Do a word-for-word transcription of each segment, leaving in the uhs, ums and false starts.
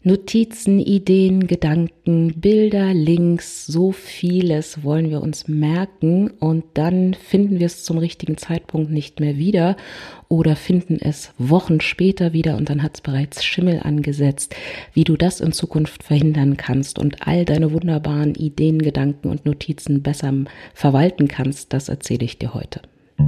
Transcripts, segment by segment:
Notizen, Ideen, Gedanken, Bilder, Links, so vieles wollen wir uns merken und dann finden wir es zum richtigen Zeitpunkt nicht mehr wieder oder finden es Wochen später wieder und dann hat es bereits Schimmel angesetzt. Wie du das in Zukunft verhindern kannst und all deine wunderbaren Ideen, Gedanken und Notizen besser verwalten kannst, das erzähle ich dir heute.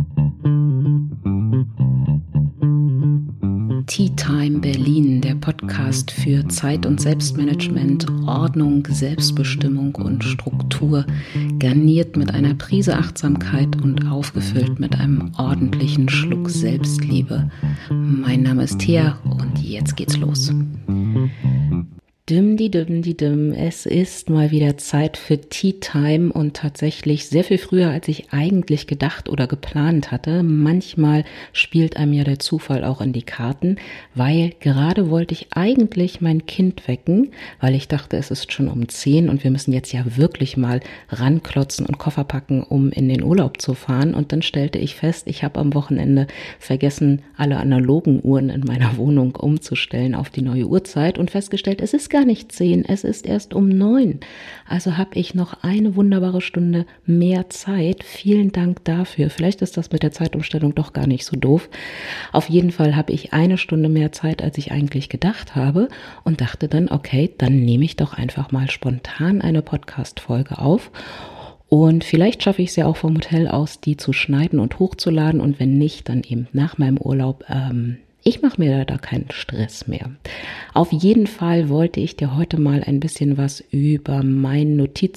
Tea Time Berlin, der Podcast für Zeit- und Selbstmanagement, Ordnung, Selbstbestimmung und Struktur, garniert mit einer Prise Achtsamkeit und aufgefüllt mit einem ordentlichen Schluck Selbstliebe. Mein Name ist Thea und jetzt geht's los. Dim, die dim, die dim. Es ist mal wieder Zeit für Tea Time und tatsächlich sehr viel früher, als ich eigentlich gedacht oder geplant hatte. Manchmal spielt einem ja der Zufall auch in die Karten, weil gerade wollte ich eigentlich mein Kind wecken, weil ich dachte, es ist schon um zehn und wir müssen jetzt ja wirklich mal ranklotzen und Koffer packen, um in den Urlaub zu fahren. Und dann stellte ich fest, ich habe am Wochenende vergessen, alle analogen Uhren in meiner Wohnung umzustellen auf die neue Uhrzeit und festgestellt, es ist gar nicht zehn, es ist erst um neun. Also habe ich noch eine wunderbare Stunde mehr Zeit. Vielen Dank dafür. Vielleicht ist das mit der Zeitumstellung doch gar nicht so doof. Auf jeden Fall habe ich eine Stunde mehr Zeit, als ich eigentlich gedacht habe und dachte dann, okay, dann nehme ich doch einfach mal spontan eine Podcast-Folge auf. Und vielleicht schaffe ich es ja auch vom Hotel aus, die zu schneiden und hochzuladen und wenn nicht, dann eben nach meinem Urlaub. Ähm, Ich mache mir da keinen Stress mehr. Auf jeden Fall wollte ich dir heute mal ein bisschen was über mein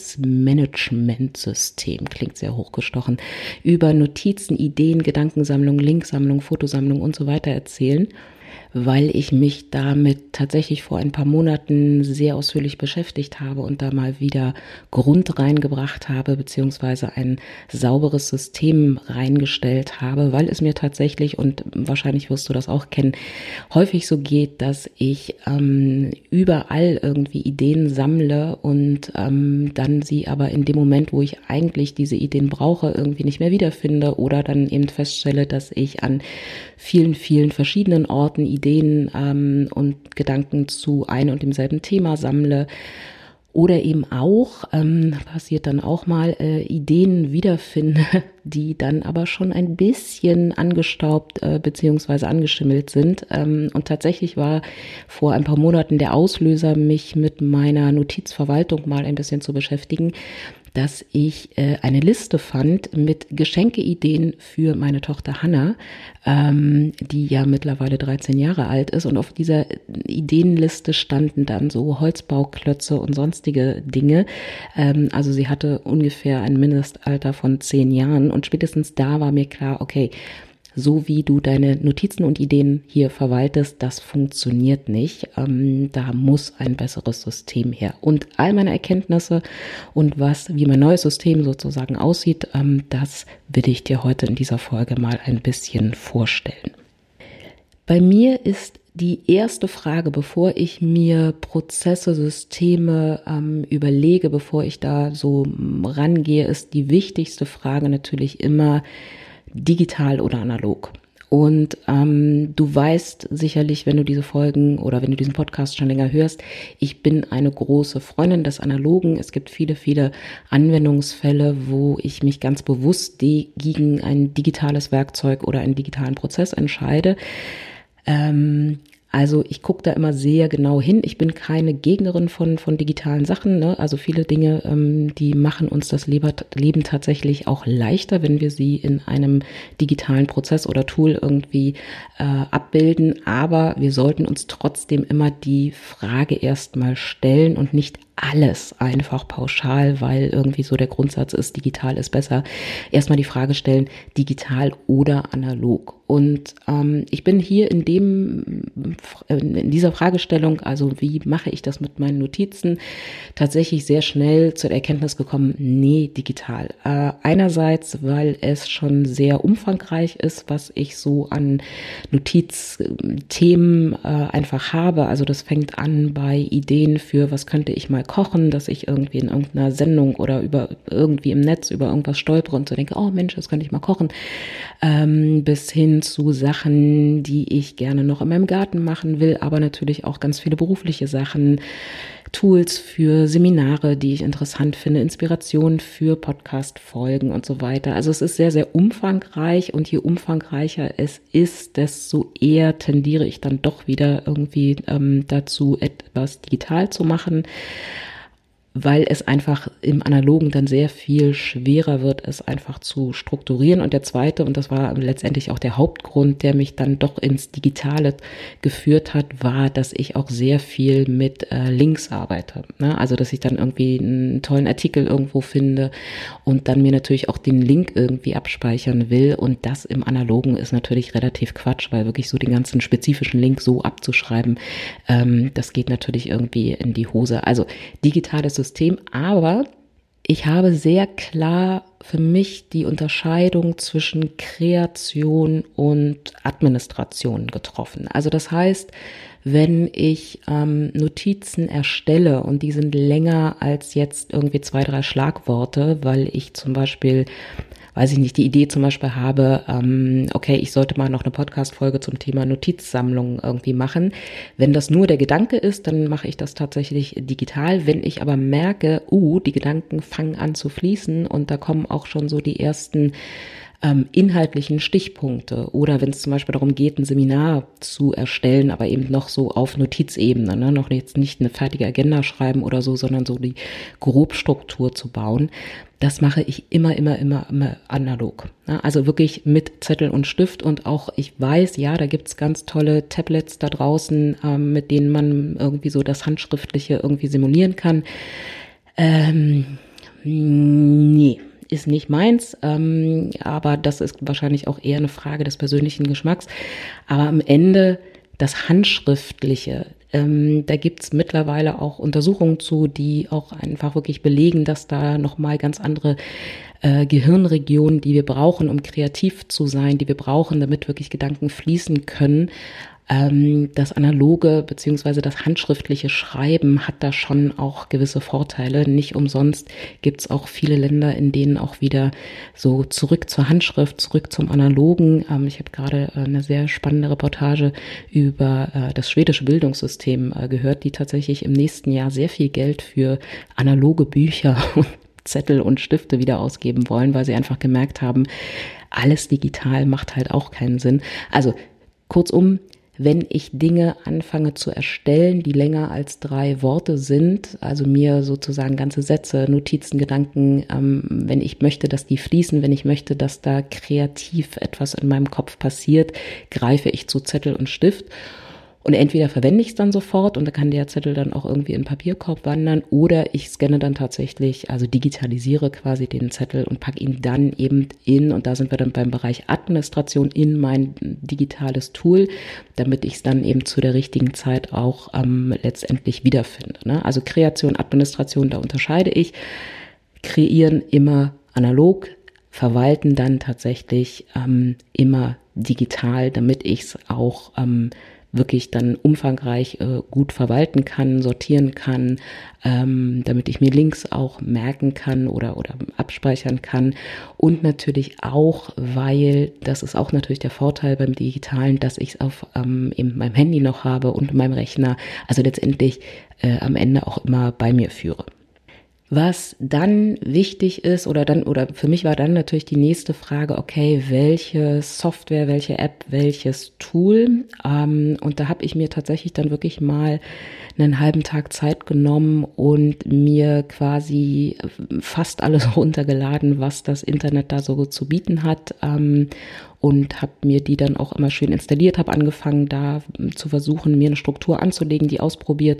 Notizmanagementsystem, klingt sehr hochgestochen, über Notizen, Ideen, Gedankensammlung, Linksammlung, Fotosammlung und so weiter erzählen, weil ich mich damit tatsächlich vor ein paar Monaten sehr ausführlich beschäftigt habe und da mal wieder Grund reingebracht habe, beziehungsweise ein sauberes System reingestellt habe, weil es mir tatsächlich, und wahrscheinlich wirst du das auch kennen, häufig so geht, dass ich ähm, überall irgendwie Ideen sammle und ähm, dann sie aber in dem Moment, wo ich eigentlich diese Ideen brauche, irgendwie nicht mehr wiederfinde oder dann eben feststelle, dass ich an vielen, vielen verschiedenen Orten Ideen ähm, und Gedanken zu einem und demselben Thema sammle oder eben auch, ähm, passiert dann auch mal, äh, Ideen wiederfinde, die dann aber schon ein bisschen angestaubt äh, beziehungsweise angeschimmelt sind. Ähm, und tatsächlich war vor ein paar Monaten der Auslöser, mich mit meiner Notizverwaltung mal ein bisschen zu beschäftigen, dass ich äh, eine Liste fand mit Geschenkeideen für meine Tochter Hannah, ähm, die ja mittlerweile dreizehn Jahre alt ist. Und auf dieser Ideenliste standen dann so Holzbauklötze und sonstige Dinge. Ähm, also sie hatte ungefähr ein Mindestalter von zehn Jahren. Und spätestens da war mir klar, okay, so wie du deine Notizen und Ideen hier verwaltest, das funktioniert nicht. Ähm, da muss ein besseres System her. Und all meine Erkenntnisse und was, wie mein neues System sozusagen aussieht, ähm, das will ich dir heute in dieser Folge mal ein bisschen vorstellen. Bei mir ist die erste Frage, bevor ich mir Prozesse, Systeme ähm, überlege, bevor ich da so rangehe, ist die wichtigste Frage natürlich immer, digital oder analog. Und ähm, du weißt sicherlich, wenn du diese Folgen oder wenn du diesen Podcast schon länger hörst, ich bin eine große Freundin des Analogen. Es gibt viele, viele Anwendungsfälle, wo ich mich ganz bewusst gegen ein digitales Werkzeug oder einen digitalen Prozess entscheide. Ähm, Also ich gucke da immer sehr genau hin. Ich bin keine Gegnerin von von digitalen Sachen, ne? Also viele Dinge, ähm, die machen uns das Leben tatsächlich auch leichter, wenn wir sie in einem digitalen Prozess oder Tool irgendwie äh, abbilden. Aber wir sollten uns trotzdem immer die Frage erstmal stellen und nicht alles einfach pauschal, weil irgendwie so der Grundsatz ist, digital ist besser. Erstmal die Frage stellen, digital oder analog. Und ähm, ich bin hier in dem, in dieser Fragestellung, also wie mache ich das mit meinen Notizen, tatsächlich sehr schnell zur Erkenntnis gekommen, nee, digital. Äh, einerseits, weil es schon sehr umfangreich ist, was ich so an Notizthemen äh, einfach habe. Also das fängt an bei Ideen für, was könnte ich mal mal kochen, dass ich irgendwie in irgendeiner Sendung oder über irgendwie im Netz über irgendwas stolpere und so denke, oh Mensch, das könnte ich mal kochen, ähm, bis hin zu Sachen, die ich gerne noch in meinem Garten machen will, aber natürlich auch ganz viele berufliche Sachen, Tools für Seminare, die ich interessant finde, Inspiration für Podcast-Folgen und so weiter. Also es ist sehr, sehr umfangreich und je umfangreicher es ist, desto eher tendiere ich dann doch wieder irgendwie ähm, dazu, etwas digital zu machen, weil es einfach im Analogen dann sehr viel schwerer wird, es einfach zu strukturieren. Und der zweite, und das war letztendlich auch der Hauptgrund, der mich dann doch ins Digitale geführt hat, war, dass ich auch sehr viel mit äh, Links arbeite. Ne? Also, dass ich dann irgendwie einen tollen Artikel irgendwo finde und dann mir natürlich auch den Link irgendwie abspeichern will. Und das im Analogen ist natürlich relativ Quatsch, weil wirklich so den ganzen spezifischen Link so abzuschreiben, ähm, das geht natürlich irgendwie in die Hose. Also, digitales System, aber ich habe sehr klar für mich die Unterscheidung zwischen Kreation und Administration getroffen. Also das heißt, wenn ich ähm, Notizen erstelle und die sind länger als jetzt irgendwie zwei, drei Schlagworte, weil ich zum Beispiel, weiß ich nicht, die Idee zum Beispiel habe, ähm, okay, ich sollte mal noch eine Podcast-Folge zum Thema Notizsammlung irgendwie machen. Wenn das nur der Gedanke ist, dann mache ich das tatsächlich digital. Wenn ich aber merke, uh, die Gedanken fangen an zu fließen und da kommen auch schon so die ersten ähm, inhaltlichen Stichpunkte oder wenn es zum Beispiel darum geht, ein Seminar zu erstellen, aber eben noch so auf Notizebene, ne? Noch jetzt nicht eine fertige Agenda schreiben oder so, sondern so die Grobstruktur zu bauen. Das mache ich immer, immer, immer, immer analog. Ne? Also wirklich mit Zettel und Stift und auch ich weiß, ja, da gibt's ganz tolle Tablets da draußen, ähm, mit denen man irgendwie so das Handschriftliche irgendwie simulieren kann. Ähm, nee. Ist nicht meins, ähm, aber das ist wahrscheinlich auch eher eine Frage des persönlichen Geschmacks. Aber am Ende das Handschriftliche, ähm, da gibt's mittlerweile auch Untersuchungen zu, die auch einfach wirklich belegen, dass da nochmal ganz andere äh, Gehirnregionen, die wir brauchen, um kreativ zu sein, die wir brauchen, damit wirklich Gedanken fließen können. Das analoge beziehungsweise das handschriftliche Schreiben hat da schon auch gewisse Vorteile. Nicht umsonst gibt es auch viele Länder, in denen auch wieder so zurück zur Handschrift, zurück zum Analogen. Ich habe gerade eine sehr spannende Reportage über das schwedische Bildungssystem gehört, die tatsächlich im nächsten Jahr sehr viel Geld für analoge Bücher und Zettel und Stifte wieder ausgeben wollen, weil sie einfach gemerkt haben, alles digital macht halt auch keinen Sinn. Also kurzum, wenn ich Dinge anfange zu erstellen, die länger als drei Worte sind, also mir sozusagen ganze Sätze, Notizen, Gedanken, ähm, wenn ich möchte, dass die fließen, wenn ich möchte, dass da kreativ etwas in meinem Kopf passiert, greife ich zu Zettel und Stift. Und entweder verwende ich es dann sofort und da kann der Zettel dann auch irgendwie in den Papierkorb wandern oder ich scanne dann tatsächlich, also digitalisiere quasi den Zettel und packe ihn dann eben in, und da sind wir dann beim Bereich Administration, in mein digitales Tool, damit ich es dann eben zu der richtigen Zeit auch ähm, letztendlich wiederfinde. Ne? Also Kreation, Administration, da unterscheide ich. Kreieren immer analog, verwalten dann tatsächlich ähm, immer digital, damit ich es auch ähm, wirklich dann umfangreich äh, gut verwalten kann, sortieren kann, ähm, damit ich mir Links auch merken kann oder oder abspeichern kann. Und natürlich auch, weil, das ist auch natürlich der Vorteil beim Digitalen, dass ich es auf ähm, eben meinem Handy noch habe und meinem Rechner, also letztendlich äh, am Ende auch immer bei mir führe. Was dann wichtig ist oder dann oder für mich war dann natürlich die nächste Frage, okay, welche Software, welche App, welches Tool? Ähm, und da habe ich mir tatsächlich dann wirklich mal einen halben Tag Zeit genommen und mir quasi fast alles runtergeladen, was das Internet da so zu bieten hat. Ähm, und habe mir die dann auch immer schön installiert, habe angefangen da zu versuchen, mir eine Struktur anzulegen, die ausprobiert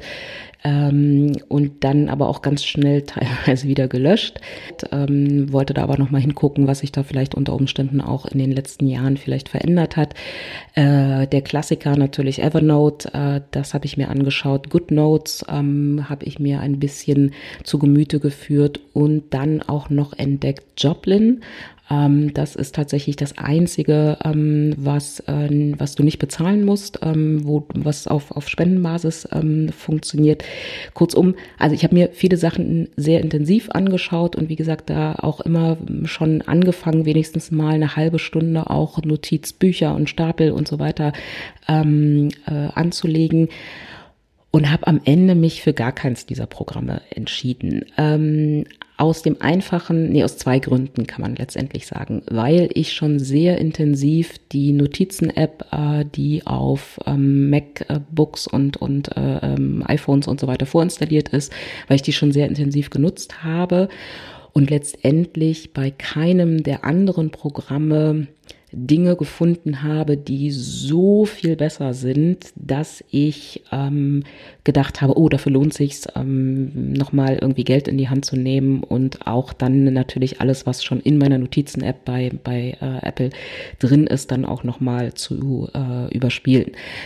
ähm, und dann aber auch ganz schnell teilweise wieder gelöscht. Ähm, wollte da aber nochmal hingucken, was sich da vielleicht unter Umständen auch in den letzten Jahren vielleicht verändert hat. Äh, der Klassiker natürlich Evernote, äh, das habe ich mir angeschaut. GoodNotes ähm, habe ich mir ein bisschen zu Gemüte geführt und dann auch noch entdeckt Joplin. Ähm, das ist tatsächlich das Einzige, ähm, was, äh, was du nicht bezahlen musst, ähm, wo, was auf, auf Spendenbasis ähm, funktioniert. Kurzum, also ich habe mir viele Sachen sehr intensiv angeschaut und wie gesagt, da auch immer schon angefangen, wenigstens mal eine halbe Stunde auch Notizbücher und Stapel und so weiter ähm, äh, anzulegen. Und habe am Ende mich für gar keins dieser Programme entschieden. Ähm, aus dem einfachen, nee, aus zwei Gründen kann man letztendlich sagen, weil ich schon sehr intensiv die Notizen-App, äh, die auf ähm, MacBooks und, und äh, ähm, iPhones und so weiter vorinstalliert ist, weil ich die schon sehr intensiv genutzt habe und letztendlich bei keinem der anderen Programme Dinge gefunden habe, die so viel besser sind, dass ich ähm, gedacht habe, oh, dafür lohnt sich's, ähm, nochmal irgendwie Geld in die Hand zu nehmen und auch dann natürlich alles, was schon in meiner Notizen-App bei bei äh, Apple drin ist, dann auch nochmal zu äh, überspielen.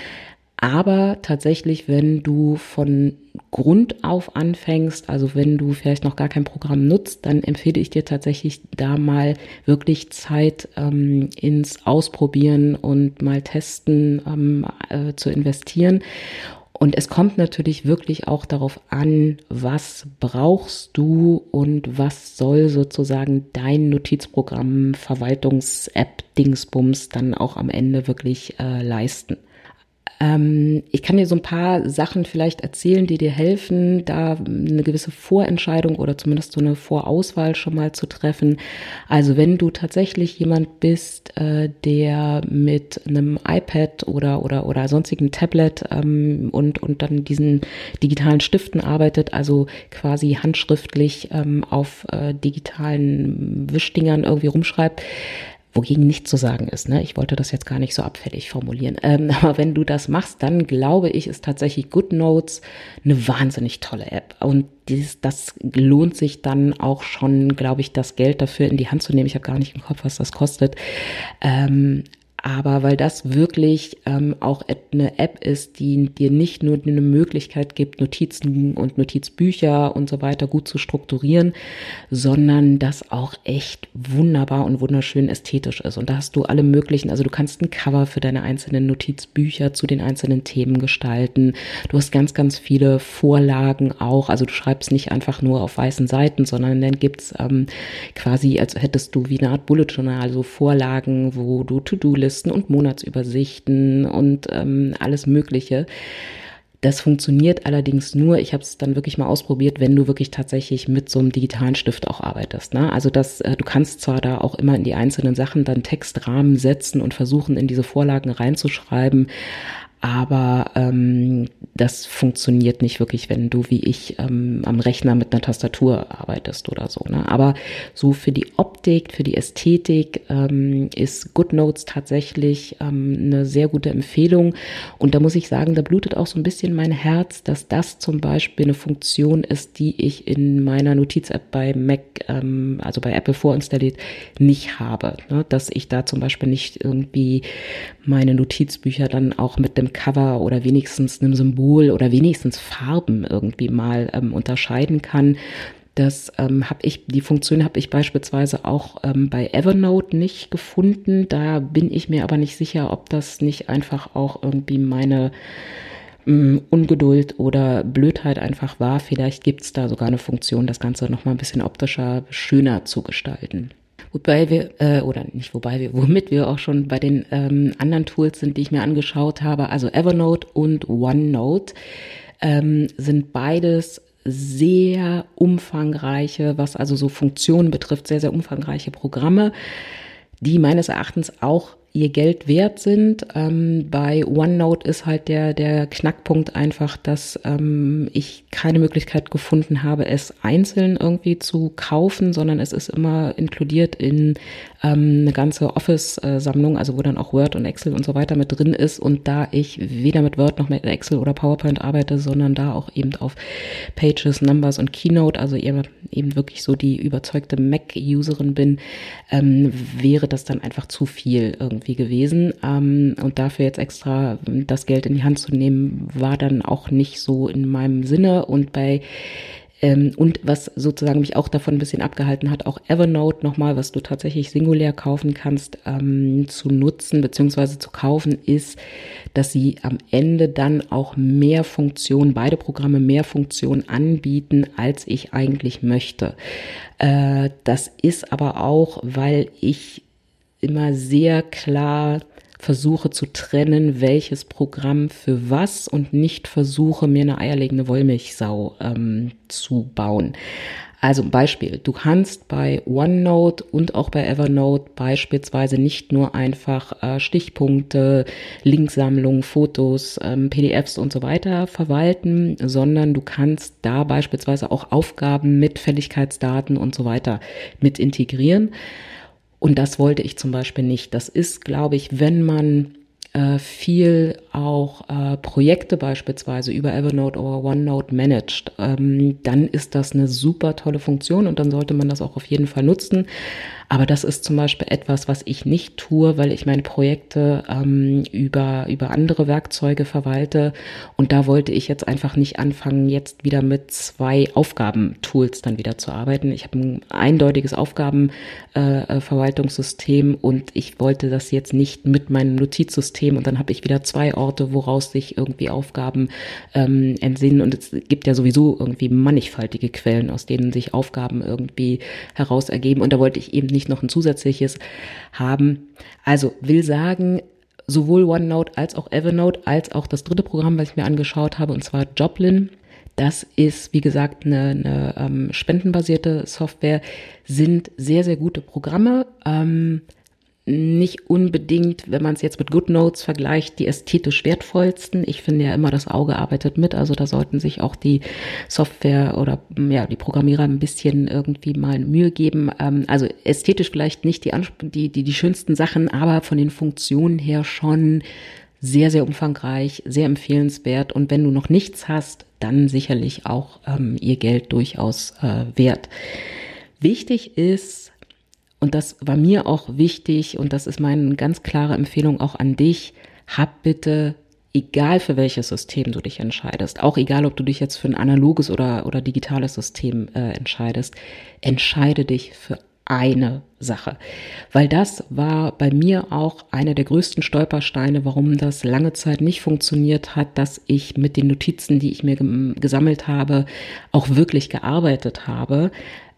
Aber tatsächlich, wenn du von Grund auf anfängst, also wenn du vielleicht noch gar kein Programm nutzt, dann empfehle ich dir tatsächlich da mal wirklich Zeit ähm, ins Ausprobieren und mal testen ähm, äh, zu investieren. Und es kommt natürlich wirklich auch darauf an, was brauchst du und was soll sozusagen dein Notizprogramm, Verwaltungs-App, Dingsbums dann auch am Ende wirklich äh, leisten. Ähm, ich kann dir so ein paar Sachen vielleicht erzählen, die dir helfen, da eine gewisse Vorentscheidung oder zumindest so eine Vorauswahl schon mal zu treffen. Also wenn du tatsächlich jemand bist, äh, der mit einem iPad oder oder oder sonstigen Tablet ähm, und und dann diesen digitalen Stiften arbeitet, also quasi handschriftlich ähm, auf äh, digitalen Wischdingern irgendwie rumschreibt, wogegen nichts zu sagen ist, ne? Ich wollte das jetzt gar nicht so abfällig formulieren. Ähm, aber wenn du das machst, dann glaube ich, ist tatsächlich GoodNotes eine wahnsinnig tolle App. Und dieses, das lohnt sich dann auch schon, glaube ich, das Geld dafür in die Hand zu nehmen. Ich habe gar nicht im Kopf, was das kostet. Ähm, aber weil das wirklich ähm, auch eine App ist, die dir nicht nur eine Möglichkeit gibt, Notizen und Notizbücher und so weiter gut zu strukturieren, sondern das auch echt wunderbar und wunderschön ästhetisch ist. Und da hast du alle möglichen, also du kannst ein Cover für deine einzelnen Notizbücher zu den einzelnen Themen gestalten. Du hast ganz, ganz viele Vorlagen auch. Also du schreibst nicht einfach nur auf weißen Seiten, sondern dann gibt's ähm, quasi, als hättest du wie eine Art Bullet Journal, so Vorlagen, wo du To-Do-Listen und Monatsübersichten und ähm, alles Mögliche. Das funktioniert allerdings nur, ich habe es dann wirklich mal ausprobiert, wenn du wirklich tatsächlich mit so einem digitalen Stift auch arbeitest. Ne? Also das, äh, du kannst zwar da auch immer in die einzelnen Sachen dann Textrahmen setzen und versuchen, in diese Vorlagen reinzuschreiben, aber ähm, das funktioniert nicht wirklich, wenn du wie ich ähm, am Rechner mit einer Tastatur arbeitest oder so. Ne? Aber so für die Optik, für die Ästhetik ähm, ist GoodNotes tatsächlich ähm, eine sehr gute Empfehlung. Und da muss ich sagen, da blutet auch so ein bisschen mein Herz, dass das zum Beispiel eine Funktion ist, die ich in meiner Notiz-App bei Mac, ähm, also bei Apple vorinstalliert, nicht habe. Ne? Dass ich da zum Beispiel nicht irgendwie meine Notizbücher dann auch mit dem Cover oder wenigstens einem Symbol oder wenigstens Farben irgendwie mal ähm, unterscheiden kann. Das ähm, habe ich, die Funktion habe ich beispielsweise auch ähm, bei Evernote nicht gefunden. Da bin ich mir aber nicht sicher, ob das nicht einfach auch irgendwie meine ähm, Ungeduld oder Blödheit einfach war. Vielleicht gibt es da sogar eine Funktion, das Ganze nochmal ein bisschen optischer, schöner zu gestalten. Wobei wir, äh, oder nicht wobei wir, womit wir auch schon bei den ähm, anderen Tools sind, die ich mir angeschaut habe, also Evernote und OneNote, ähm, sind beides sehr umfangreiche, was also so Funktionen betrifft, sehr, sehr umfangreiche Programme, die meines Erachtens auch ihr Geld wert sind. Ähm, bei OneNote ist halt der, der Knackpunkt einfach, dass ähm, ich keine Möglichkeit gefunden habe, es einzeln irgendwie zu kaufen, sondern es ist immer inkludiert in ähm, eine ganze Office-Sammlung, also wo dann auch Word und Excel und so weiter mit drin ist. Und da ich weder mit Word noch mit Excel oder PowerPoint arbeite, sondern da auch eben auf Pages, Numbers und Keynote, also eben, eben wirklich so die überzeugte Mac-Userin bin, ähm, wäre das dann einfach zu viel irgendwie gewesen. Ähm, und dafür jetzt extra das Geld in die Hand zu nehmen, war dann auch nicht so in meinem Sinne. Und bei Ähm, und was sozusagen mich auch davon ein bisschen abgehalten hat, auch Evernote nochmal, was du tatsächlich singulär kaufen kannst, ähm, zu nutzen bzw. zu kaufen, ist, dass sie am Ende dann auch mehr Funktionen, beide Programme mehr Funktionen anbieten, als ich eigentlich möchte. Äh, das ist aber auch, weil ich immer sehr klar versuche zu trennen, welches Programm für was und nicht versuche, mir eine eierlegende Wollmilchsau ähm, zu bauen. Also Beispiel, du kannst bei OneNote und auch bei Evernote beispielsweise nicht nur einfach äh, Stichpunkte, Linksammlungen, Fotos, ähm, P D Fs und so weiter verwalten, sondern du kannst da beispielsweise auch Aufgaben mit Fälligkeitsdaten und so weiter mit integrieren. Und das wollte ich zum Beispiel nicht. Das ist, glaube ich, wenn man äh, viel auch äh, Projekte beispielsweise über Evernote oder OneNote managt, ähm, dann ist das eine super tolle Funktion und dann sollte man das auch auf jeden Fall nutzen. Aber das ist zum Beispiel etwas, was ich nicht tue, weil ich meine Projekte ähm, über, über andere Werkzeuge verwalte. Und da wollte ich jetzt einfach nicht anfangen, jetzt wieder mit zwei Aufgabentools dann wieder zu arbeiten. Ich habe ein eindeutiges Aufgabenverwaltungssystem äh, und ich wollte das jetzt nicht mit meinem Notizsystem und dann habe ich wieder zwei Orte, woraus sich irgendwie Aufgaben ähm, entsinnen. Und es gibt ja sowieso irgendwie mannigfaltige Quellen, aus denen sich Aufgaben irgendwie heraus ergeben. Und da wollte ich eben nicht noch ein zusätzliches haben. Also will sagen, sowohl OneNote als auch Evernote, als auch das dritte Programm, was ich mir angeschaut habe, und zwar Joplin. Das ist, wie gesagt, eine, eine ähm, spendenbasierte Software, sind sehr, sehr gute Programme. Ähm, nicht unbedingt, wenn man es jetzt mit GoodNotes vergleicht, die ästhetisch wertvollsten. Ich finde ja immer, das Auge arbeitet mit, also da sollten sich auch die Software oder ja die Programmierer ein bisschen irgendwie mal Mühe geben. Ähm, also ästhetisch vielleicht nicht die, die, die, die schönsten Sachen, aber von den Funktionen her schon sehr, sehr umfangreich, sehr empfehlenswert. Und wenn du noch nichts hast, dann sicherlich auch ähm, ihr Geld durchaus äh, wert. Wichtig ist, und das war mir auch wichtig und das ist meine ganz klare Empfehlung auch an dich, hab bitte, egal für welches System du dich entscheidest, auch egal, ob du dich jetzt für ein analoges oder, oder digitales System äh, entscheidest, entscheide dich für eine Sache. Weil das war bei mir auch einer der größten Stolpersteine, warum das lange Zeit nicht funktioniert hat, dass ich mit den Notizen, die ich mir gesammelt habe, auch wirklich gearbeitet habe,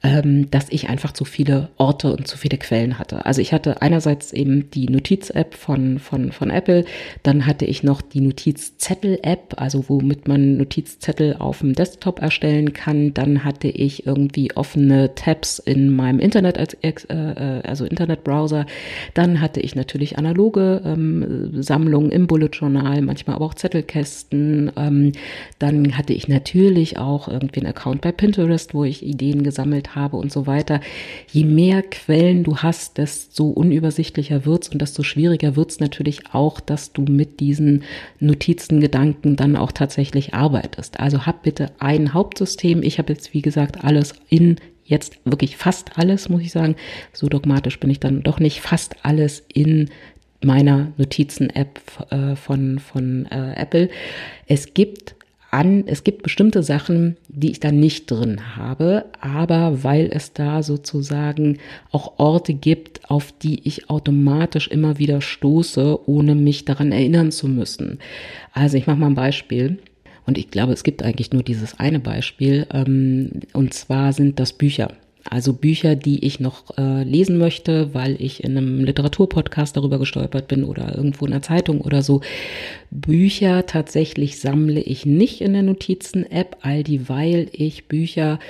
dass ich einfach zu viele Orte und zu viele Quellen hatte. Also ich hatte einerseits eben die Notiz-App von, von, von Apple, dann hatte ich noch die Notizzettel-App, also womit man Notizzettel auf dem Desktop erstellen kann. Dann hatte ich irgendwie offene Tabs in meinem Internet, als, äh, also Internetbrowser. Dann hatte ich natürlich analoge ähm, Sammlungen im Bullet Journal, manchmal aber auch Zettelkästen. Ähm, dann hatte ich natürlich auch irgendwie einen Account bei Pinterest, wo ich Ideen gesammelt habe und so weiter. Je mehr Quellen du hast, desto unübersichtlicher wird's und desto schwieriger wird's natürlich auch, dass du mit diesen Notizengedanken dann auch tatsächlich arbeitest. Also hab bitte ein Hauptsystem. Ich habe jetzt, wie gesagt, alles in jetzt wirklich fast alles, muss ich sagen. So dogmatisch bin ich dann doch nicht. Fast alles in meiner Notizen-App äh, von, von äh, Apple. Es gibt an, es gibt bestimmte Sachen, die ich da nicht drin habe, aber weil es da sozusagen auch Orte gibt, auf die ich automatisch immer wieder stoße, ohne mich daran erinnern zu müssen. Also ich mache mal ein Beispiel. Und ich glaube, es gibt eigentlich nur dieses eine Beispiel, ähm, und zwar sind das Bücher. Also Bücher, die ich noch äh, lesen möchte, weil ich in einem Literaturpodcast darüber gestolpert bin oder irgendwo in einer Zeitung oder so. Bücher tatsächlich sammle ich nicht in der Notizen-App, all dieweil ich Bücher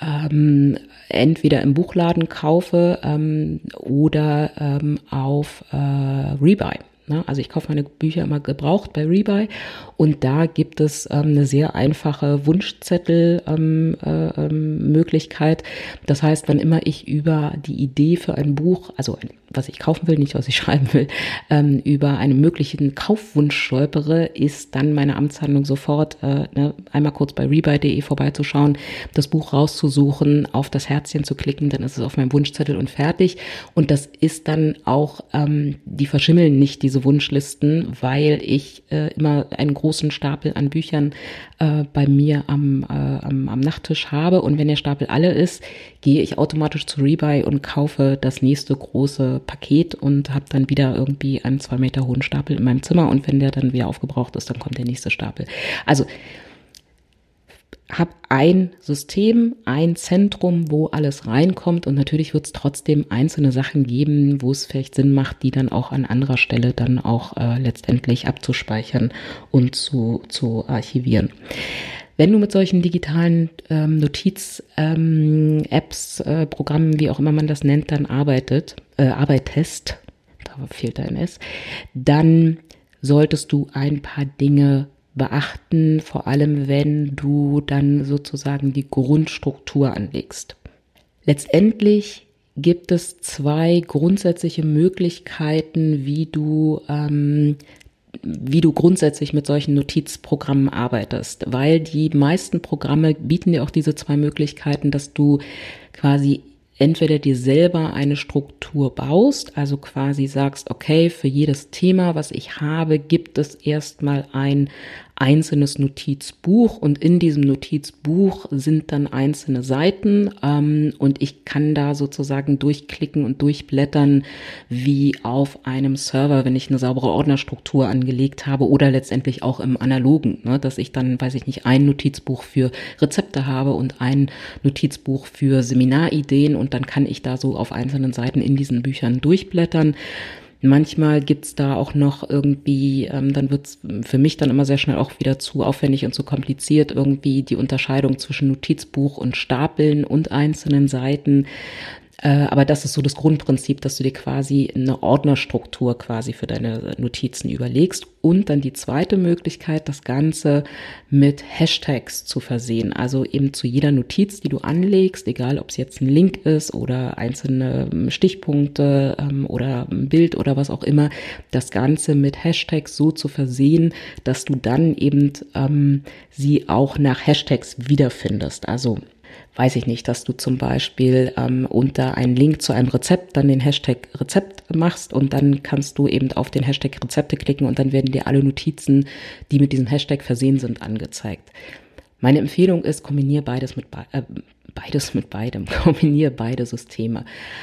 ähm, entweder im Buchladen kaufe ähm, oder ähm, auf äh, Rebuy. Also ich kaufe meine Bücher immer gebraucht bei Rebuy und da gibt es ähm, eine sehr einfache Wunschzettel-Möglichkeit. Ähm, äh, das heißt, wann immer ich über die Idee für ein Buch, also was ich kaufen will, nicht was ich schreiben will, ähm, über einen möglichen Kaufwunsch stolpere, ist dann meine Amtshandlung sofort äh, ne, einmal kurz bei rebuy punkt de vorbeizuschauen, das Buch rauszusuchen, auf das Herzchen zu klicken, dann ist es auf meinem Wunschzettel und fertig. Und das ist dann auch, ähm, die verschimmeln nicht, diese diese Wunschlisten, weil ich äh, immer einen großen Stapel an Büchern äh, bei mir am, äh, am, am Nachttisch habe. Und wenn der Stapel alle ist, gehe ich automatisch zu Rebuy und kaufe das nächste große Paket und habe dann wieder irgendwie einen zwei Meter hohen Stapel in meinem Zimmer. Und wenn der dann wieder aufgebraucht ist, dann kommt der nächste Stapel. Also habe ein System, ein Zentrum, wo alles reinkommt, und natürlich wird es trotzdem einzelne Sachen geben, wo es vielleicht Sinn macht, die dann auch an anderer Stelle dann auch äh, letztendlich abzuspeichern und zu, zu archivieren. Wenn du mit solchen digitalen ähm, Notiz-Apps, ähm, äh, Programmen, wie auch immer man das nennt, dann arbeitet, äh, arbeitest, da fehlt ein S, dann solltest du ein paar Dinge beachten, vor allem wenn du dann sozusagen die Grundstruktur anlegst. Letztendlich gibt es zwei grundsätzliche Möglichkeiten, wie du ähm, wie du grundsätzlich mit solchen Notizprogrammen arbeitest, weil die meisten Programme bieten dir auch diese zwei Möglichkeiten, dass du quasi entweder dir selber eine Struktur baust, also quasi sagst, okay, für jedes Thema, was ich habe, gibt es erstmal ein einzelnes Notizbuch, und in diesem Notizbuch sind dann einzelne Seiten ähm, und ich kann da sozusagen durchklicken und durchblättern wie auf einem Server, wenn ich eine saubere Ordnerstruktur angelegt habe, oder letztendlich auch im Analogen, ne, dass ich dann, weiß ich nicht, ein Notizbuch für Rezepte habe und ein Notizbuch für Seminarideen, und dann kann ich da so auf einzelnen Seiten in diesen Büchern durchblättern. Manchmal gibt's da auch noch irgendwie, ähm, dann wird's für mich dann immer sehr schnell auch wieder zu aufwendig und zu kompliziert, irgendwie die Unterscheidung zwischen Notizbuch und Stapeln und einzelnen Seiten. Äh, aber das ist so das Grundprinzip, dass du dir quasi eine Ordnerstruktur quasi für deine Notizen überlegst. Und dann die zweite Möglichkeit, das Ganze mit Hashtags zu versehen. Also eben zu jeder Notiz, die du anlegst, egal ob es jetzt ein Link ist oder einzelne Stichpunkte ähm, oder ein Bild oder was auch immer, das Ganze mit Hashtags so zu versehen, dass du dann eben ähm, sie auch nach Hashtags wiederfindest. Also weiß ich nicht, dass du zum Beispiel ähm, unter einen Link zu einem Rezept dann den Hashtag Rezept machst, und dann kannst du eben auf den Hashtag Rezepte klicken und dann werden dir alle Notizen, die mit diesem Hashtag versehen sind, angezeigt. Meine Empfehlung ist, kombiniere beides mit be- äh, beides mit beidem, kombiniere beide Systeme.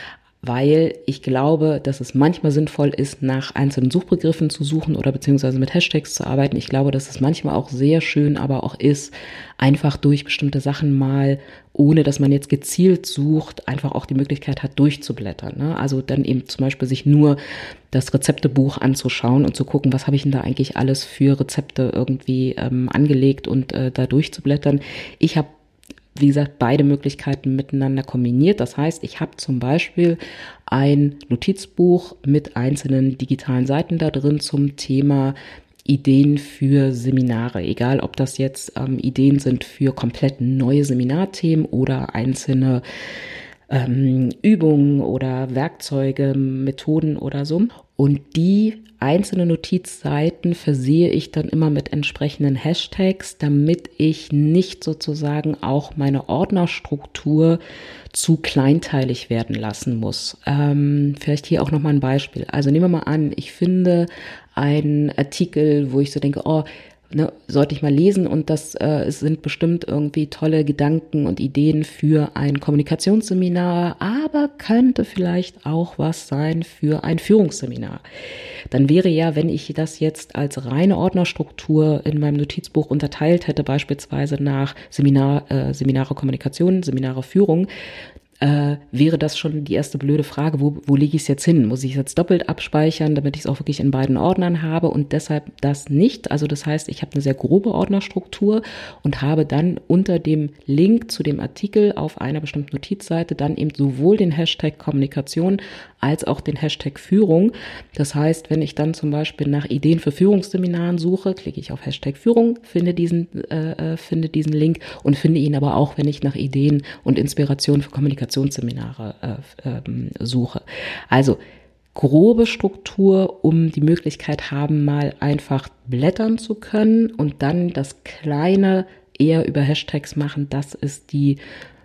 Weil ich glaube, dass es manchmal sinnvoll ist, nach einzelnen Suchbegriffen zu suchen oder beziehungsweise mit Hashtags zu arbeiten. Ich glaube, dass es manchmal auch sehr schön aber auch ist, einfach durch bestimmte Sachen mal, ohne dass man jetzt gezielt sucht, einfach auch die Möglichkeit hat, durchzublättern. Ne? Also dann eben zum Beispiel sich nur das Rezeptebuch anzuschauen und zu gucken, was habe ich denn da eigentlich alles für Rezepte irgendwie ähm, angelegt, und äh, da durchzublättern. Ich habe, wie gesagt, beide Möglichkeiten miteinander kombiniert. Das heißt, ich habe zum Beispiel ein Notizbuch mit einzelnen digitalen Seiten da drin zum Thema Ideen für Seminare. Egal, ob das jetzt ähm, Ideen sind für komplett neue Seminarthemen oder einzelne ähm, Übungen oder Werkzeuge, Methoden oder so. Und die einzelne Notizseiten versehe ich dann immer mit entsprechenden Hashtags, damit ich nicht sozusagen auch meine Ordnerstruktur zu kleinteilig werden lassen muss. Ähm, vielleicht hier auch nochmal ein Beispiel. Also nehmen wir mal an, ich finde einen Artikel, wo ich so denke, oh, ne, sollte ich mal lesen, und das äh, es sind bestimmt irgendwie tolle Gedanken und Ideen für ein Kommunikationsseminar, aber könnte vielleicht auch was sein für ein Führungsseminar. Dann wäre ja, wenn ich das jetzt als reine Ordnerstruktur in meinem Notizbuch unterteilt hätte, beispielsweise nach Seminar, äh, Seminare Kommunikation, Seminare Führung, äh, wäre das schon die erste blöde Frage, wo, wo lege ich es jetzt hin? Muss ich es jetzt doppelt abspeichern, damit ich es auch wirklich in beiden Ordnern habe, und deshalb das nicht. Also das heißt, ich habe eine sehr grobe Ordnerstruktur und habe dann unter dem Link zu dem Artikel auf einer bestimmten Notizseite dann eben sowohl den Hashtag Kommunikation als auch den Hashtag Führung. Das heißt, wenn ich dann zum Beispiel nach Ideen für Führungsseminaren suche, klicke ich auf Hashtag Führung, finde diesen, äh, finde diesen Link und finde ihn aber auch, wenn ich nach Ideen und Inspiration für Kommunikationsseminare äh, äh, suche. Also grobe Struktur, um die Möglichkeit haben, mal einfach blättern zu können, und dann das Kleine eher über Hashtags machen. Das ist die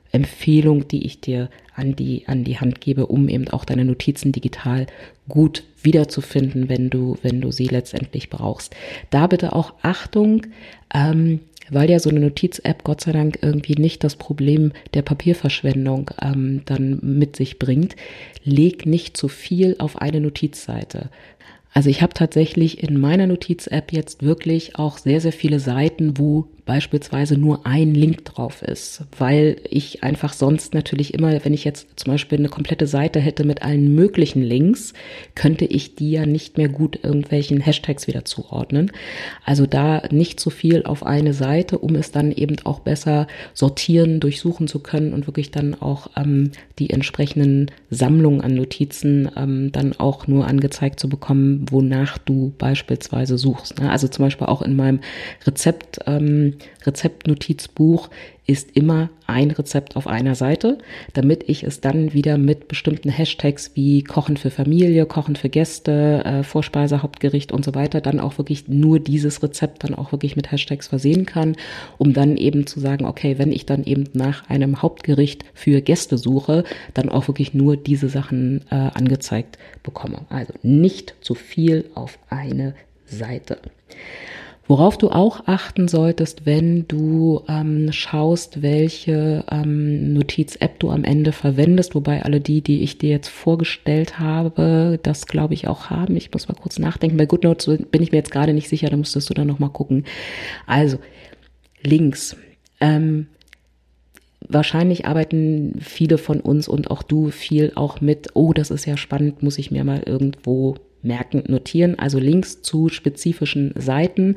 Empfehlung, die ich dir an die, an die Hand gebe, um eben auch deine Notizen digital gut wiederzufinden, wenn du, wenn du sie letztendlich brauchst. Da bitte auch Achtung, ähm, weil ja so eine Notiz-App Gott sei Dank irgendwie nicht das Problem der Papierverschwendung ähm, dann mit sich bringt. Leg nicht zu viel auf eine Notizseite. Also ich habe tatsächlich in meiner Notiz-App jetzt wirklich auch sehr, sehr viele Seiten, wo beispielsweise nur ein Link drauf ist, weil ich einfach sonst natürlich immer, wenn ich jetzt zum Beispiel eine komplette Seite hätte mit allen möglichen Links, könnte ich die ja nicht mehr gut irgendwelchen Hashtags wieder zuordnen. Also da nicht so viel auf eine Seite, um es dann eben auch besser sortieren, durchsuchen zu können und wirklich dann auch ähm, die entsprechenden Sammlungen an Notizen ähm, dann auch nur angezeigt zu bekommen, wonach du beispielsweise suchst. Also zum Beispiel auch in meinem Rezept ähm, Rezeptnotizbuch ist immer ein Rezept auf einer Seite, damit ich es dann wieder mit bestimmten Hashtags wie Kochen für Familie, Kochen für Gäste, äh, Vorspeise, Hauptgericht und so weiter dann auch wirklich nur dieses Rezept dann auch wirklich mit Hashtags versehen kann, um dann eben zu sagen, okay, wenn ich dann eben nach einem Hauptgericht für Gäste suche, dann auch wirklich nur diese Sachen äh, angezeigt bekomme. Also nicht zu viel auf eine Seite. Worauf du auch achten solltest, wenn du ähm, schaust, welche ähm, Notiz-App du am Ende verwendest, wobei alle die, die ich dir jetzt vorgestellt habe, das glaube ich auch haben. Ich muss mal kurz nachdenken. Bei GoodNotes bin ich mir jetzt gerade nicht sicher, da müsstest du dann nochmal gucken. Also, Links. Ähm, Wahrscheinlich arbeiten viele von uns und auch du viel auch mit, oh, das ist ja spannend, muss ich mir mal irgendwo merken, notieren, also Links zu spezifischen Seiten.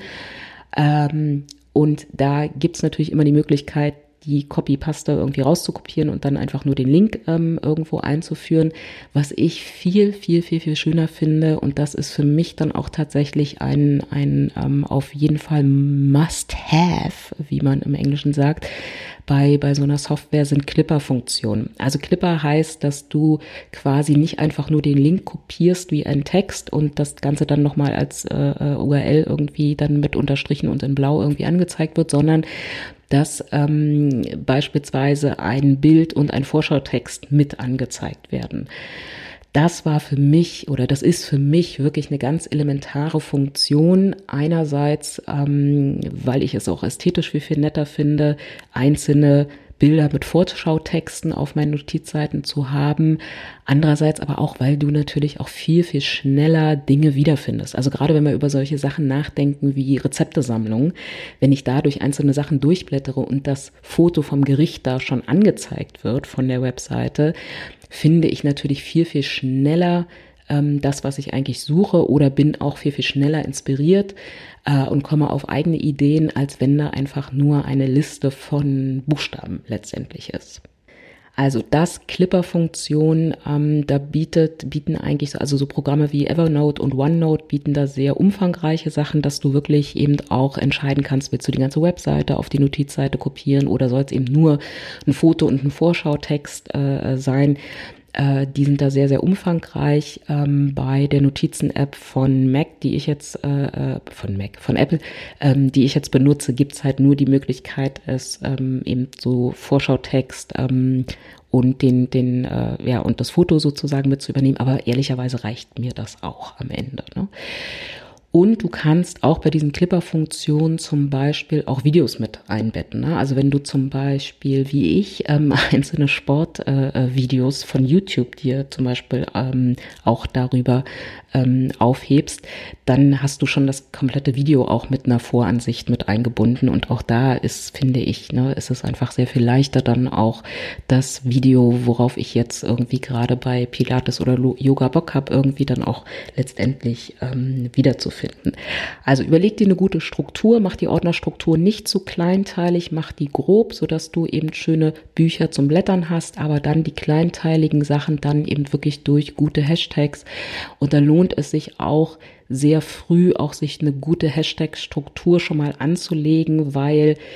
Ähm, und da gibt's natürlich immer die Möglichkeit, die Copy-Paste irgendwie rauszukopieren und dann einfach nur den Link ähm, irgendwo einzuführen. Was ich viel, viel, viel, viel schöner finde, und das ist für mich dann auch tatsächlich ein, ein ähm, auf jeden Fall Must-Have, wie man im Englischen sagt, bei, bei so einer Software sind Clipper-Funktionen. Also Clipper heißt, dass du quasi nicht einfach nur den Link kopierst wie ein Text und das Ganze dann nochmal als äh, U R L irgendwie dann mit unterstrichen und in blau irgendwie angezeigt wird, sondern dass ähm, beispielsweise ein Bild und ein Vorschautext mit angezeigt werden. Das war für mich oder das ist für mich wirklich eine ganz elementare Funktion. Einerseits, ähm, weil ich es auch ästhetisch viel, viel netter finde, einzelne Bilder mit Vorschautexten auf meinen Notizseiten zu haben. Andererseits aber auch, weil du natürlich auch viel, viel schneller Dinge wiederfindest. Also gerade wenn wir über solche Sachen nachdenken wie Rezeptesammlungen, wenn ich da durch einzelne Sachen durchblättere und das Foto vom Gericht da schon angezeigt wird von der Webseite, finde ich natürlich viel, viel schneller ähm, das, was ich eigentlich suche, oder bin auch viel, viel schneller inspiriert äh, und komme auf eigene Ideen, als wenn da einfach nur eine Liste von Buchstaben letztendlich ist. Also das Clipper-Funktion, ähm, da bietet, bieten eigentlich so, also so Programme wie Evernote und OneNote bieten da sehr umfangreiche Sachen, dass du wirklich eben auch entscheiden kannst, willst du die ganze Webseite auf die Notizseite kopieren oder soll es eben nur ein Foto und ein Vorschautext äh, sein. Äh, die sind da sehr, sehr umfangreich. Ähm, bei der Notizen-App von Mac, die ich jetzt, äh, von Mac, von Apple, ähm, die ich jetzt benutze, gibt's halt nur die Möglichkeit, es ähm, eben so Vorschautext ähm, und den, den, äh, ja, und das Foto sozusagen mit zu übernehmen. Aber ehrlicherweise reicht mir das auch am Ende, ne? Und du kannst auch bei diesen Clipper-Funktionen zum Beispiel auch Videos mit einbetten, ne? Also wenn du zum Beispiel, wie ich, ähm, einzelne Sportvideos äh, von YouTube dir zum Beispiel ähm, auch darüber ähm, aufhebst, dann hast du schon das komplette Video auch mit einer Voransicht mit eingebunden. Und auch da ist, finde ich, ne, ist es einfach sehr viel leichter, dann auch das Video, worauf ich jetzt irgendwie gerade bei Pilates oder Yoga Bock habe, irgendwie dann auch letztendlich ähm, wiederzufinden. Also überleg dir eine gute Struktur, mach die Ordnerstruktur nicht zu kleinteilig, mach die grob, sodass du eben schöne Bücher zum Blättern hast, aber dann die kleinteiligen Sachen dann eben wirklich durch gute Hashtags. Und da lohnt es sich auch sehr früh, auch sich eine gute Hashtag-Struktur schon mal anzulegen, weil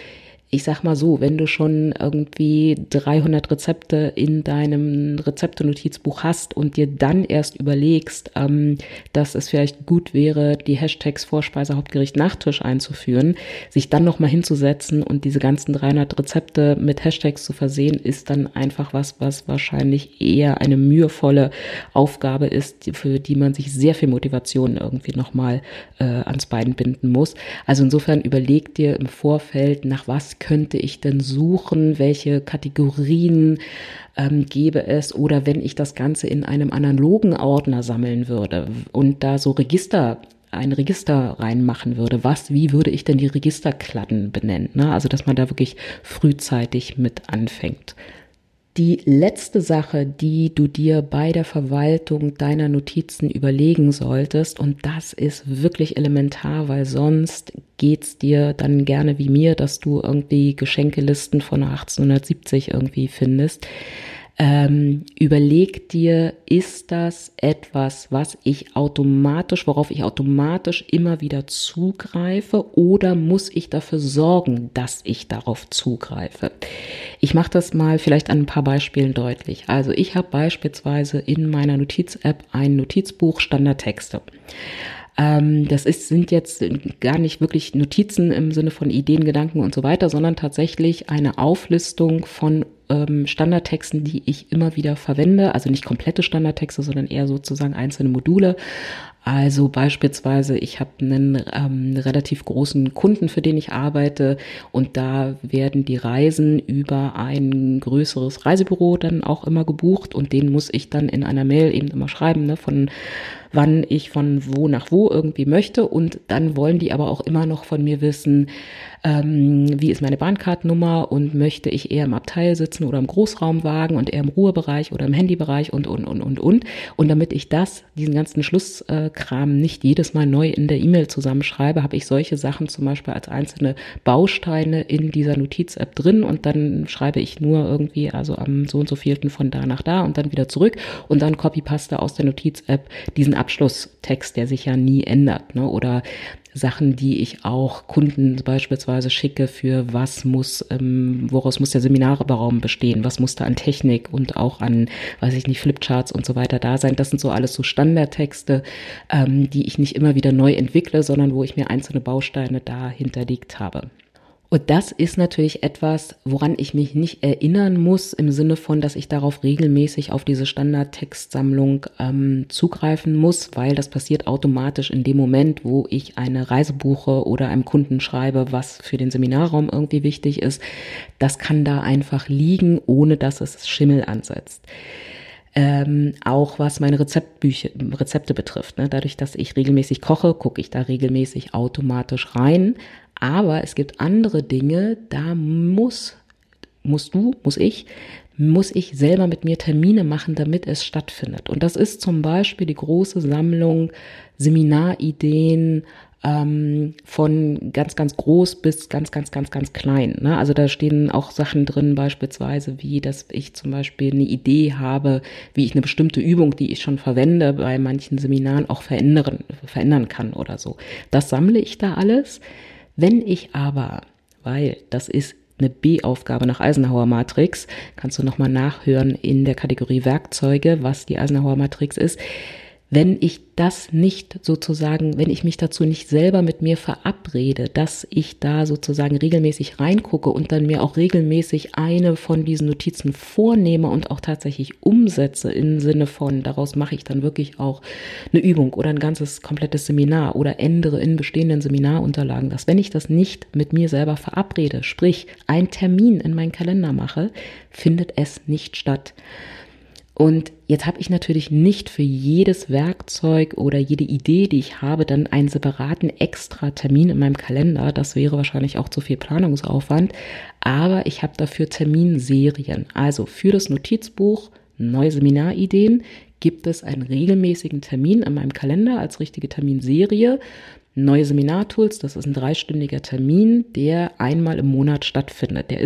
ich sag mal so, wenn du schon irgendwie dreihundert Rezepte in deinem Rezepte-Notizbuch hast und dir dann erst überlegst, ähm, dass es vielleicht gut wäre, die Hashtags Vorspeise, Hauptgericht, Nachtisch einzuführen, sich dann nochmal hinzusetzen und diese ganzen dreihundert Rezepte mit Hashtags zu versehen, ist dann einfach was, was wahrscheinlich eher eine mühevolle Aufgabe ist, für die man sich sehr viel Motivation irgendwie nochmal äh, ans Bein binden muss. Also insofern überleg dir im Vorfeld, nach was könnte ich denn suchen, welche Kategorien ähm, gäbe es, oder wenn ich das Ganze in einem analogen Ordner sammeln würde und da so Register ein Register reinmachen würde, was, wie würde ich denn die Registerkladden benennen? Ne? Also, dass man da wirklich frühzeitig mit anfängt. Die letzte Sache, die du dir bei der Verwaltung deiner Notizen überlegen solltest, und das ist wirklich elementar, weil sonst geht's dir dann gerne wie mir, dass du irgendwie Geschenkelisten von achtzehnhundertsiebzig irgendwie findest. Ähm, überleg dir, ist das etwas, was ich automatisch, worauf ich automatisch immer wieder zugreife, oder muss ich dafür sorgen, dass ich darauf zugreife? Ich mache das mal vielleicht an ein paar Beispielen deutlich. Also ich habe beispielsweise in meiner Notiz-App ein Notizbuch Standardtexte. Das ist, sind jetzt gar nicht wirklich Notizen im Sinne von Ideen, Gedanken und so weiter, sondern tatsächlich eine Auflistung von ähm, Standardtexten, die ich immer wieder verwende. Also nicht komplette Standardtexte, sondern eher sozusagen einzelne Module. Also beispielsweise, ich habe einen ähm, relativ großen Kunden, für den ich arbeite, und da werden die Reisen über ein größeres Reisebüro dann auch immer gebucht, und den muss ich dann in einer Mail eben immer schreiben, ne, von wann ich von wo nach wo irgendwie möchte, und dann wollen die aber auch immer noch von mir wissen, ähm, wie ist meine Bahnkartennummer und möchte ich eher im Abteil sitzen oder im Großraumwagen und eher im Ruhebereich oder im Handybereich und, und, und, und, und. Und damit ich das, diesen ganzen Schlusskram nicht jedes Mal neu in der E-Mail zusammenschreibe, habe ich solche Sachen zum Beispiel als einzelne Bausteine in dieser Notiz-App drin, und dann schreibe ich nur irgendwie, also am so und so vielten von da nach da und dann wieder zurück und dann Copy-Paste aus der Notiz-App diesen Abschlusstext, der sich ja nie ändert, ne? Oder Sachen, die ich auch Kunden beispielsweise schicke, für was muss, ähm, woraus muss der Seminarraum bestehen, was muss da an Technik und auch an, weiß ich nicht, Flipcharts und so weiter da sein. Das sind so alles so Standardtexte, ähm, die ich nicht immer wieder neu entwickle, sondern wo ich mir einzelne Bausteine da hinterlegt habe. Und das ist natürlich etwas, woran ich mich nicht erinnern muss, im Sinne von, dass ich darauf regelmäßig auf diese Standardtextsammlung ähm, zugreifen muss, weil das passiert automatisch in dem Moment, wo ich eine Reise buche oder einem Kunden schreibe, was für den Seminarraum irgendwie wichtig ist. Das kann da einfach liegen, ohne dass es Schimmel ansetzt. Ähm, auch was meine Rezeptbücher, Rezepte betrifft, ne? Dadurch, dass ich regelmäßig koche, gucke ich da regelmäßig automatisch rein. Aber es gibt andere Dinge, da muss, musst du, muss ich, muss ich selber mit mir Termine machen, damit es stattfindet. Und das ist zum Beispiel die große Sammlung Seminarideen, ähm, von ganz, ganz groß bis ganz, ganz, ganz, ganz klein. Ne? Also da stehen auch Sachen drin, beispielsweise wie, dass ich zum Beispiel eine Idee habe, wie ich eine bestimmte Übung, die ich schon verwende, bei manchen Seminaren auch verändern, verändern kann oder so. Das sammle ich da alles. Wenn ich aber, weil das ist eine B-Aufgabe nach Eisenhower Matrix, kannst du nochmal nachhören in der Kategorie Werkzeuge, was die Eisenhower Matrix ist. Wenn ich das nicht sozusagen, wenn ich mich dazu nicht selber mit mir verabrede, dass ich da sozusagen regelmäßig reingucke und dann mir auch regelmäßig eine von diesen Notizen vornehme und auch tatsächlich umsetze im Sinne von, daraus mache ich dann wirklich auch eine Übung oder ein ganzes komplettes Seminar oder ändere in bestehenden Seminarunterlagen, dass wenn ich das nicht mit mir selber verabrede, sprich einen Termin in meinen Kalender mache, findet es nicht statt. Und jetzt habe ich natürlich nicht für jedes Werkzeug oder jede Idee, die ich habe, dann einen separaten extra Termin in meinem Kalender. Das wäre wahrscheinlich auch zu viel Planungsaufwand. Aber ich habe dafür Terminserien. Also für das Notizbuch neue Seminarideen gibt es einen regelmäßigen Termin in meinem Kalender als richtige Terminserie. Neue Seminartools, das ist ein dreistündiger Termin, der einmal im Monat stattfindet. Der ist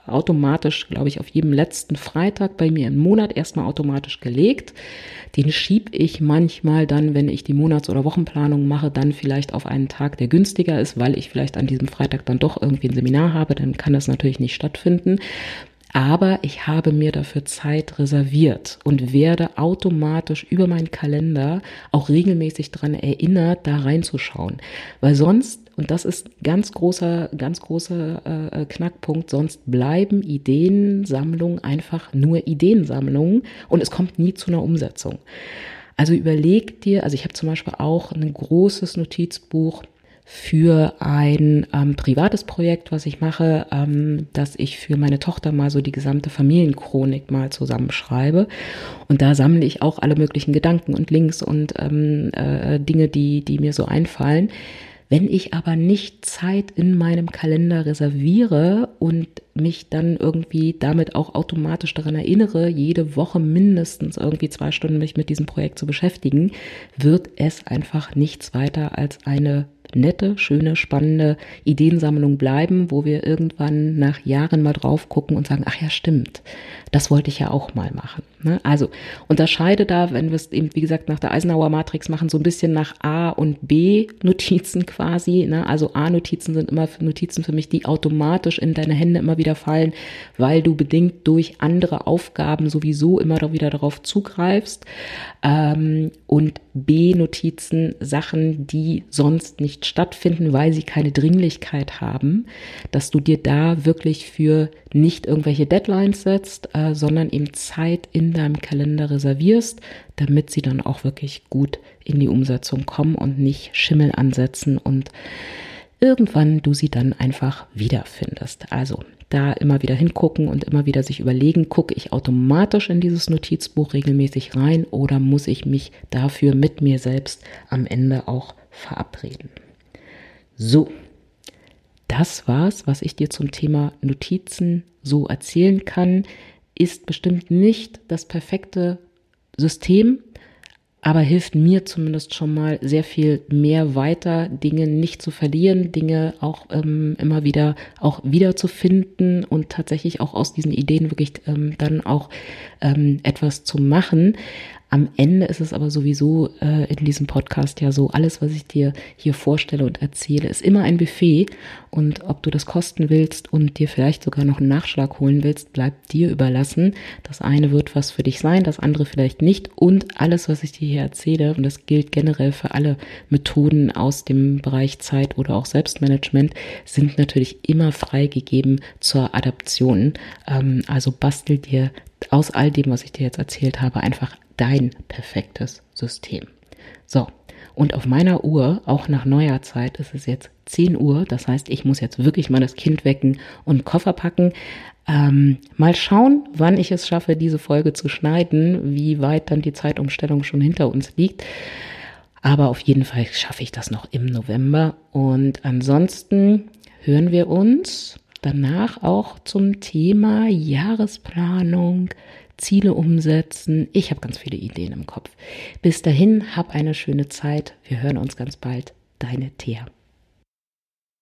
automatisch, glaube ich, auf jedem letzten Freitag bei mir im Monat erstmal automatisch gelegt. Den schiebe ich manchmal dann, wenn ich die Monats- oder Wochenplanung mache, dann vielleicht auf einen Tag, der günstiger ist, weil ich vielleicht an diesem Freitag dann doch irgendwie ein Seminar habe, dann kann das natürlich nicht stattfinden. Aber ich habe mir dafür Zeit reserviert und werde automatisch über meinen Kalender auch regelmäßig daran erinnert, da reinzuschauen. Weil sonst, und das ist ganz großer, ganz großer äh, Knackpunkt, sonst bleiben Ideensammlungen einfach nur Ideensammlungen und es kommt nie zu einer Umsetzung. Also überleg dir, also ich habe zum Beispiel auch ein großes Notizbuch für ein ähm, privates Projekt, was ich mache, ähm, dass ich für meine Tochter mal so die gesamte Familienchronik mal zusammenschreibe. Und da sammle ich auch alle möglichen Gedanken und Links und ähm, äh, Dinge, die, die mir so einfallen. Wenn ich aber nicht Zeit in meinem Kalender reserviere und mich dann irgendwie damit auch automatisch daran erinnere, jede Woche mindestens irgendwie zwei Stunden mich mit diesem Projekt zu beschäftigen, wird es einfach nichts weiter als eine nette, schöne, spannende Ideensammlung bleiben, wo wir irgendwann nach Jahren mal drauf gucken und sagen, ach ja, stimmt, das wollte ich ja auch mal machen. Also unterscheide da, wenn wir es eben, wie gesagt, nach der Eisenhower Matrix machen, so ein bisschen nach A- und B-Notizen quasi. Also A-Notizen sind immer Notizen für mich, die automatisch in deine Hände immer wieder fallen, weil du bedingt durch andere Aufgaben sowieso immer wieder darauf zugreifst. Und B-Notizen, Sachen, die sonst nicht stattfinden, weil sie keine Dringlichkeit haben, dass du dir da wirklich für nicht irgendwelche Deadlines setzt, äh, sondern eben Zeit in deinem Kalender reservierst, damit sie dann auch wirklich gut in die Umsetzung kommen und nicht Schimmel ansetzen und irgendwann du sie dann einfach wiederfindest. Also da immer wieder hingucken und immer wieder sich überlegen, gucke ich automatisch in dieses Notizbuch regelmäßig rein oder muss ich mich dafür mit mir selbst am Ende auch verabreden. So, das war's, was ich dir zum Thema Notizen so erzählen kann. Ist bestimmt nicht das perfekte System, aber hilft mir zumindest schon mal sehr viel mehr weiter, Dinge nicht zu verlieren, Dinge auch ähm, immer wieder auch wiederzufinden und tatsächlich auch aus diesen Ideen wirklich ähm, dann auch ähm, etwas zu machen. Am Ende ist es aber sowieso äh, in diesem Podcast ja so, alles, was ich dir hier vorstelle und erzähle, ist immer ein Buffet. Und ob du das kosten willst und dir vielleicht sogar noch einen Nachschlag holen willst, bleibt dir überlassen. Das eine wird was für dich sein, das andere vielleicht nicht. Und alles, was ich dir hier erzähle, und das gilt generell für alle Methoden aus dem Bereich Zeit oder auch Selbstmanagement, sind natürlich immer freigegeben zur Adaption. Ähm, also bastel dir aus all dem, was ich dir jetzt erzählt habe, einfach dein perfektes System. So, und auf meiner Uhr, auch nach neuer Zeit, ist es jetzt zehn Uhr. Das heißt, ich muss jetzt wirklich mal das Kind wecken und Koffer packen. Ähm, mal schauen, wann ich es schaffe, diese Folge zu schneiden, wie weit dann die Zeitumstellung schon hinter uns liegt. Aber auf jeden Fall schaffe ich das noch im November. Und ansonsten hören wir uns danach auch zum Thema Jahresplanung, Ziele umsetzen. Ich habe ganz viele Ideen im Kopf. Bis dahin, hab eine schöne Zeit. Wir hören uns ganz bald. Deine Thea.